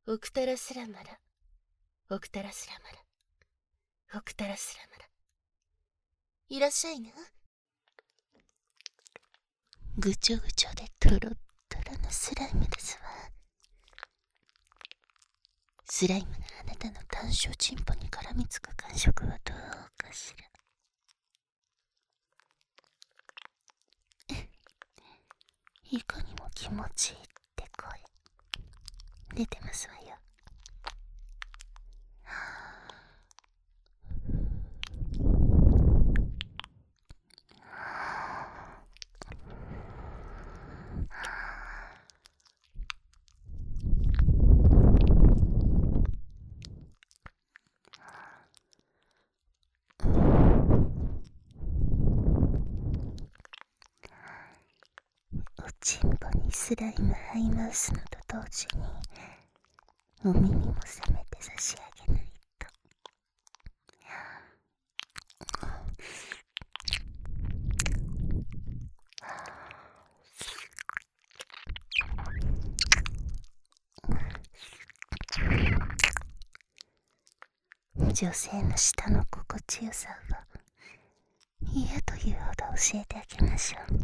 オクタラスラマラ、オクタラスラマラ、オクタラスラマラ。いらっしゃいな。ぐちょぐちょでトロットロのスライムですわ。スライムのあなたの短所チンポに絡みつく感触はどうかしら。いかにも気持ちいいって声出てますわよ。おちんぽにスライムハイマウスのと同時にお耳もせめて差し上げないと。女性の舌の心地よさを嫌というほど教えてあげましょう。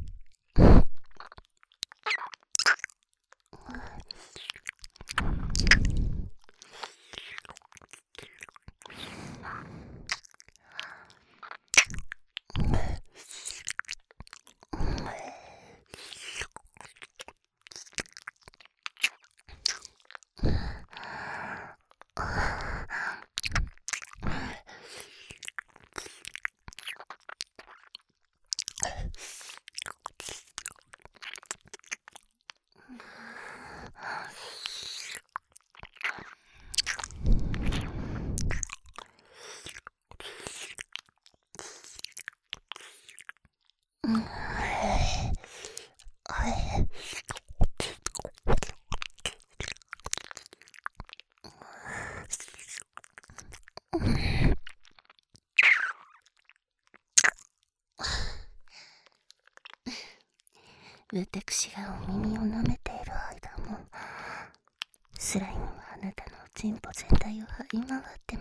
私がお耳を舐めている間もスライムはあなたのおちんぽ全体を這い回ってます。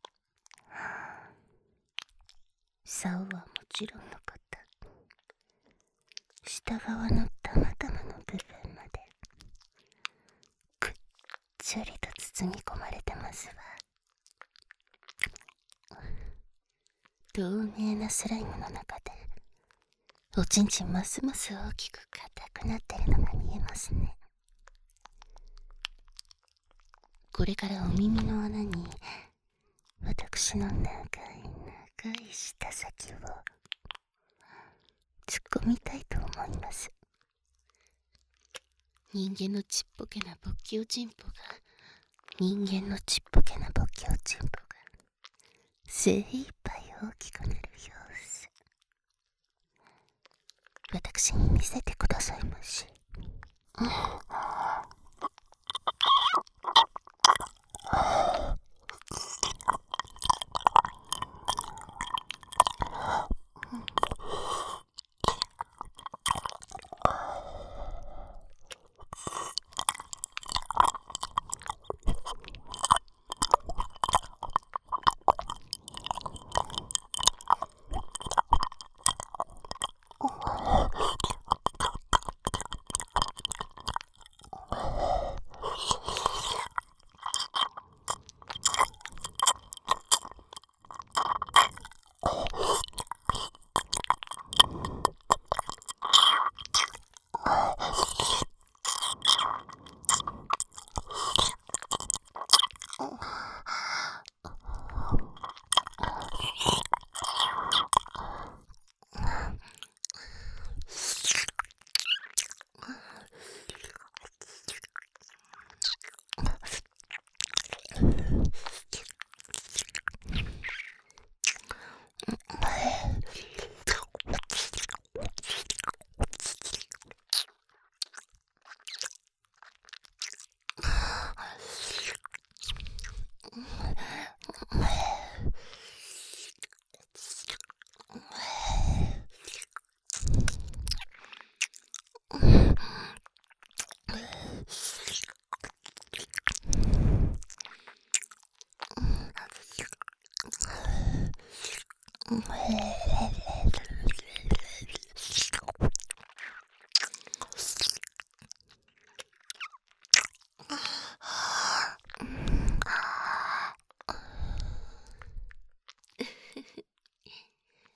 竿はもちろんのこと下側のたまたまの部分までくっちゃりと包み込まれてますわ。透明なスライムの中でおちんちんますます大きく硬くなってるのが見えますね。これからお耳の穴に私の長い長い舌先を突っ込みたいと思います。人間のちっぽけな勃起おちんぽが人間のちっぽけな勃起おちんぽが精一杯大きくなる様子私に見せてくださいまし。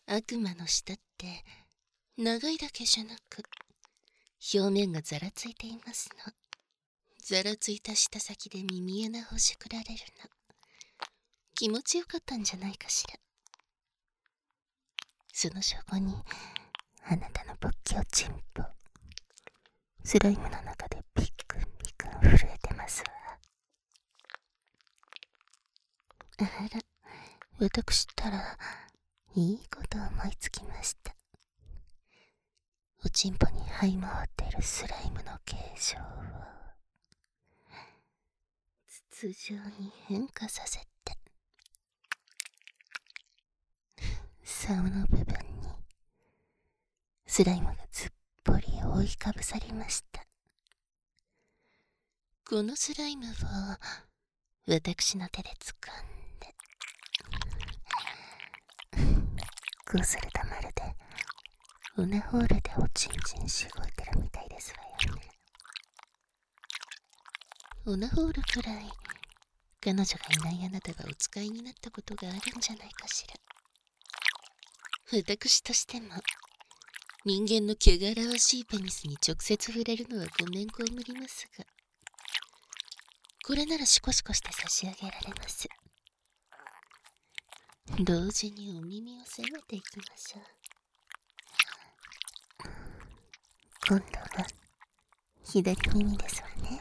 悪魔の舌って長いだけじゃなく表面がざらついていますの。ざらついた舌先で耳穴ほじくられるの。気持ちよかったんじゃないかしら。その証拠にあなたの仏教チンポスライムの中でピックンピクン震えてますわ。あら、私ったらいいこと思いつきました。おちんぽに這い回っているスライムの形状を筒状に変化させて、竿の部分にスライムがずっぽり覆いかぶさりました。このスライムを私の手で掴んで、こうするとまるでオナホールでおちんちんしごいてるみたいですわよね。オナホールくらい彼女がいないあなたがお使いになったことがあるんじゃないかしら。私としても人間の汚らわしいペニスに直接触れるのはごめんこむりますが、これならシコシコして差し上げられます。同時にお耳を攻めていきましょう。今度は左耳ですわね。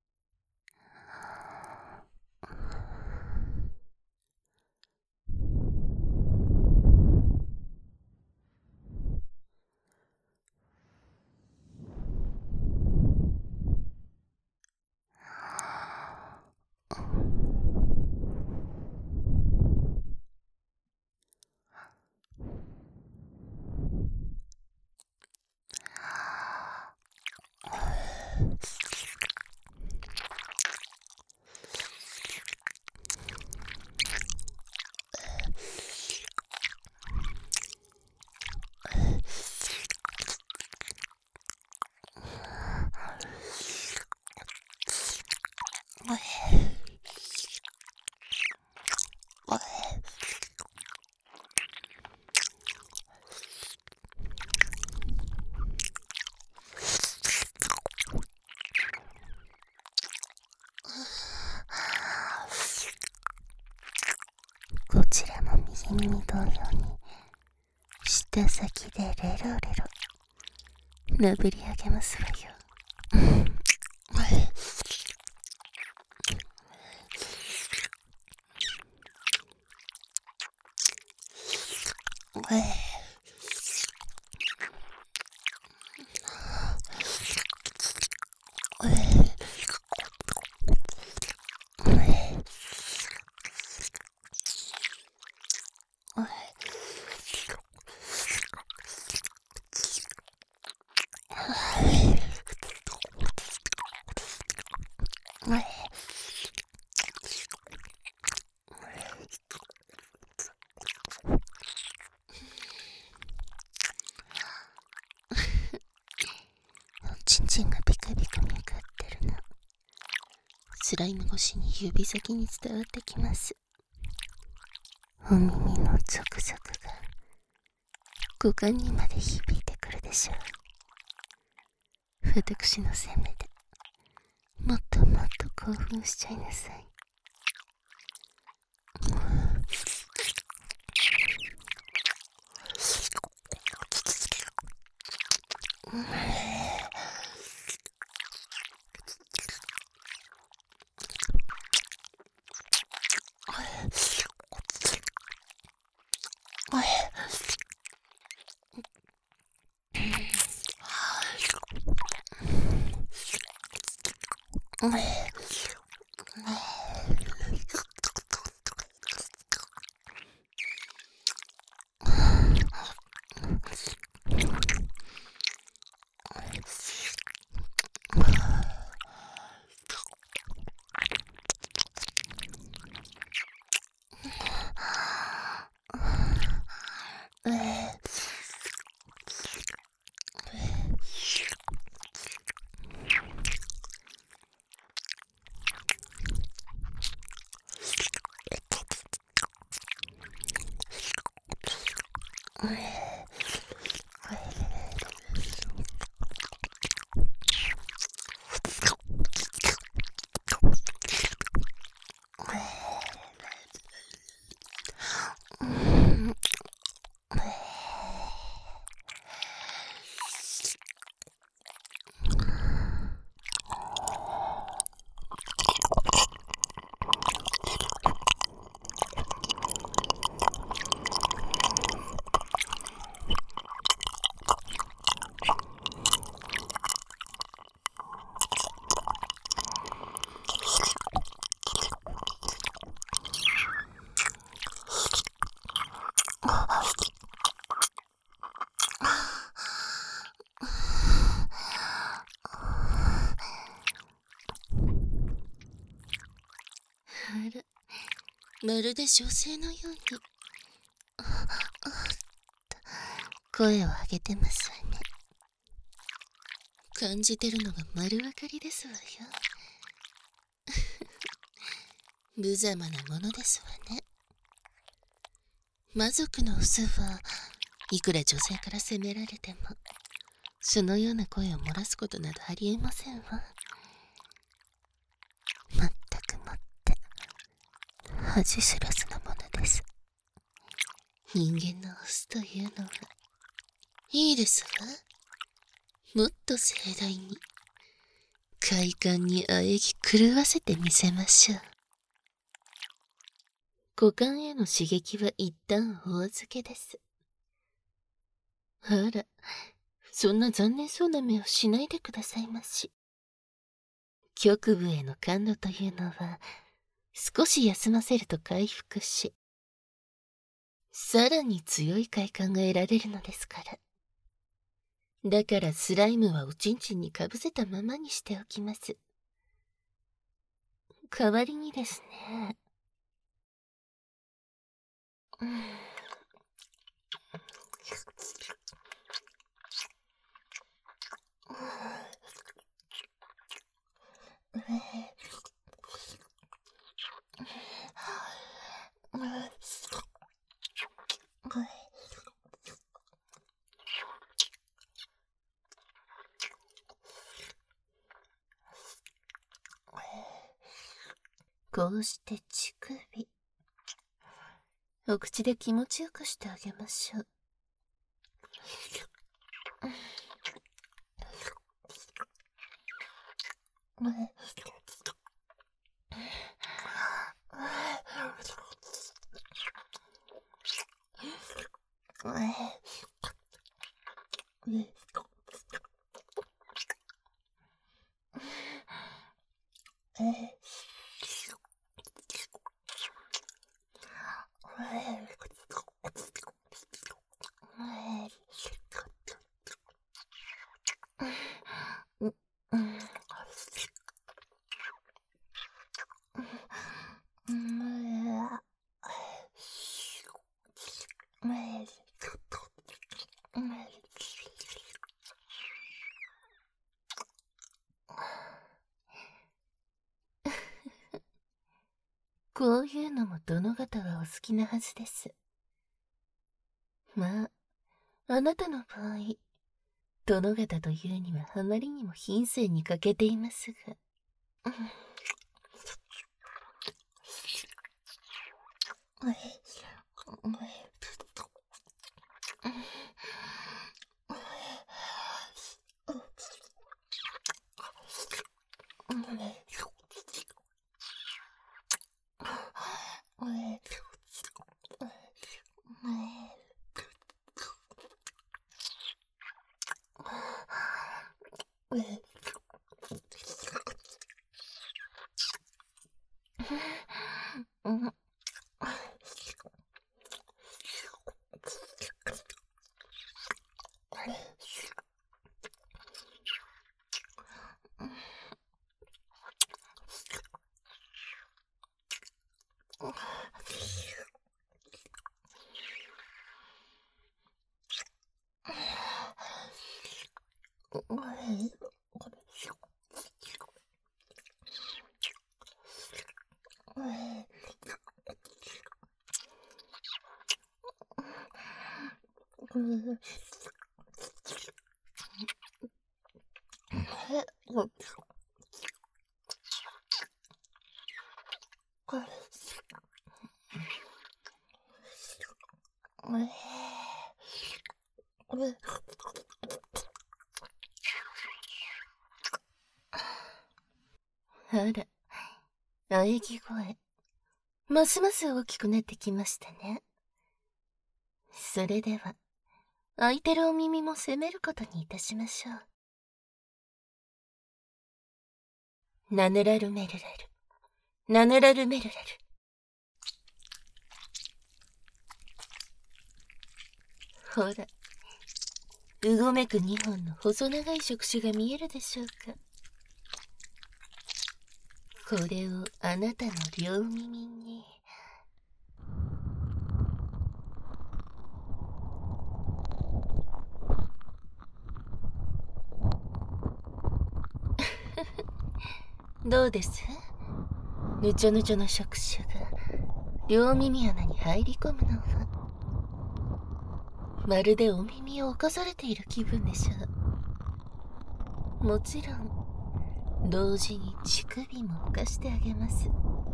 こちらも右耳同様に舌先でレロレロなぶり上げますわよ。ちんちんがビクビクめくってるの、スライム越しに指先に伝わってきます。お耳のゾクゾクが股間にまで響いてくるでしょう。私の攻めでもっともっと興奮しちゃいなさい。 まるで女性のように声を上げてますわね。感じてるのが丸分かりですわよ。無様なものですわね。魔族のオスはいくら女性から責められてもそのような声を漏らすことなどありえませんわ。まったくもって恥知らずなものです。人間のオスというのはいいですわ。もっと盛大に快感に喘ぎ狂わせてみせましょう。股間への刺激は一旦お預けです。あら、そんな残念そうな目をしないでくださいまし。局部への感度というのは少し休ませると回復し、さらに強い快感が得られるのですから。だからスライムはおちんちんにかぶせたままにしておきます。代わりにですね。こうして乳首、お口で気持ちよくしてあげましょう。こういうのも殿方はお好きなはずです。まあ、あなたの場合、殿方というにはあまりにも品性に欠けていますが。あら、喘ぎ声、ますます大きくなってきましたね。それでは、空いてるお耳も責めることにいたしましょう。ナヌラルメルラル、ナヌラルメルラル。ほら、うごめく2本の細長い触手が見えるでしょうか。これをあなたの両耳にどうです？ぬちょぬちょの触手が両耳穴に入り込むのはまるでお耳を侵されている気分でしょう。もちろん同時に乳首も浮かしてあげます。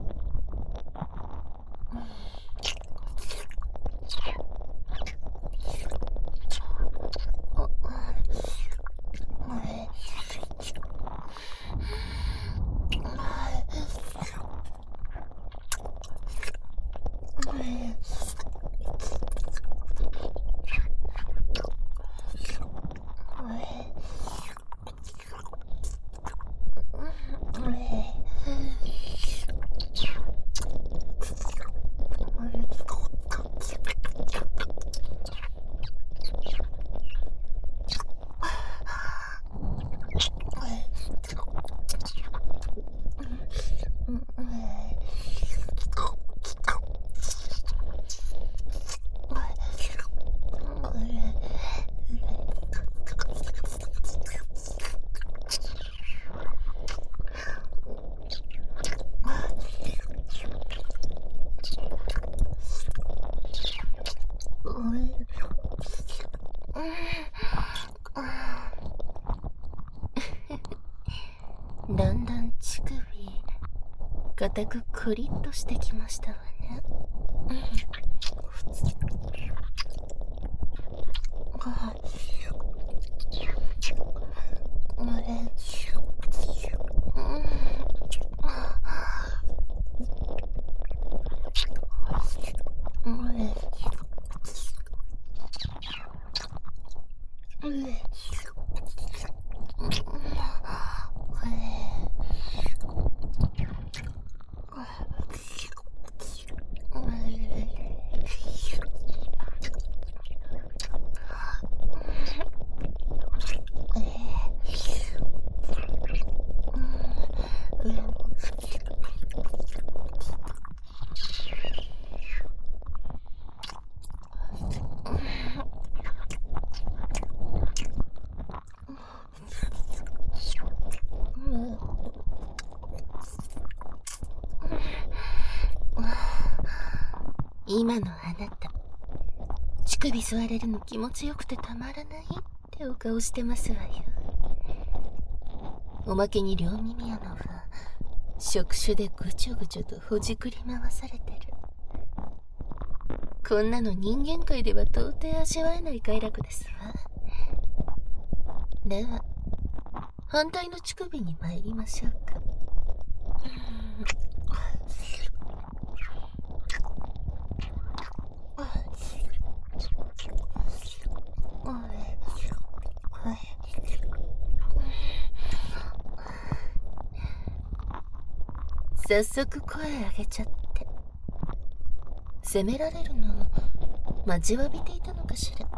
だんだん乳首固くクリッとしてきましたわね。今のあなた、乳首吸われるの気持ちよくてたまらないってお顔してますわよ。おまけに両耳穴は触手でぐちょぐちょとほじくり回されてる。こんなの人間界では到底味わえない快楽ですわ。では反対の乳首に参りましょうか。早速声上げちゃって、責められるの待ちわびていたのかしら。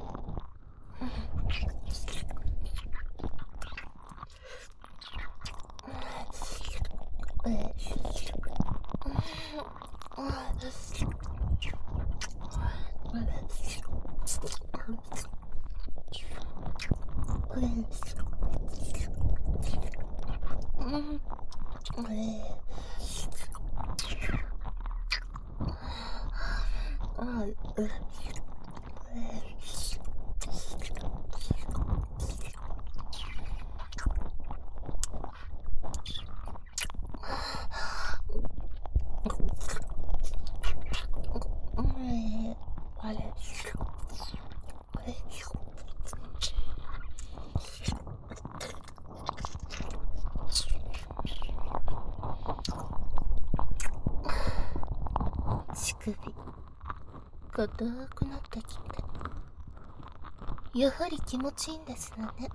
乳首硬くなってきて、やはり気持ちいいんですわね。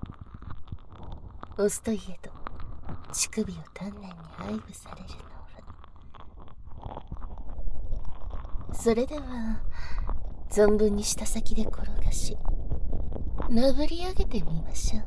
オスといえど乳首を丹念に愛撫されるのは。それでは存分に舌先で転がしなぶり上げてみましょう。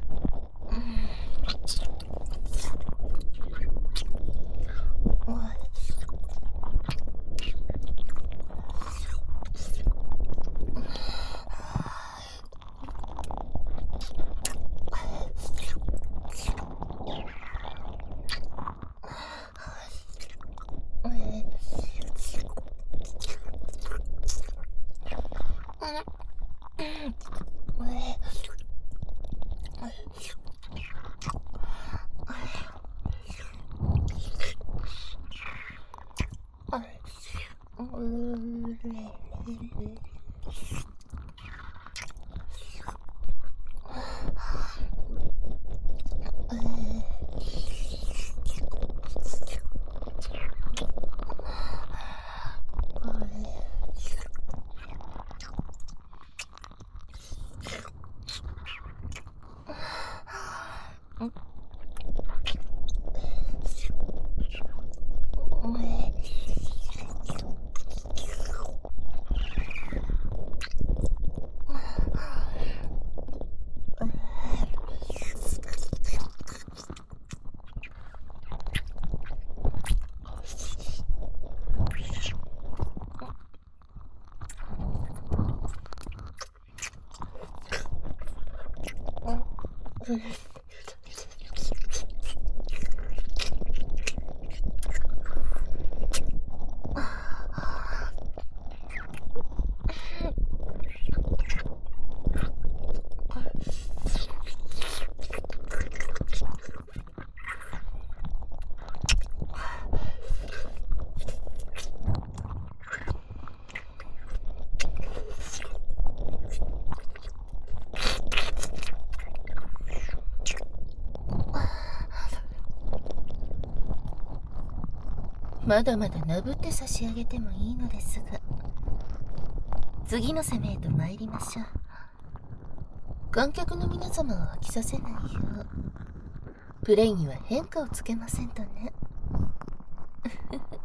まだまだなぶって差し上げてもいいのですが、次の攻めへと参りましょう。観客の皆様を飽きさせないよう、プレイには変化をつけませんとね。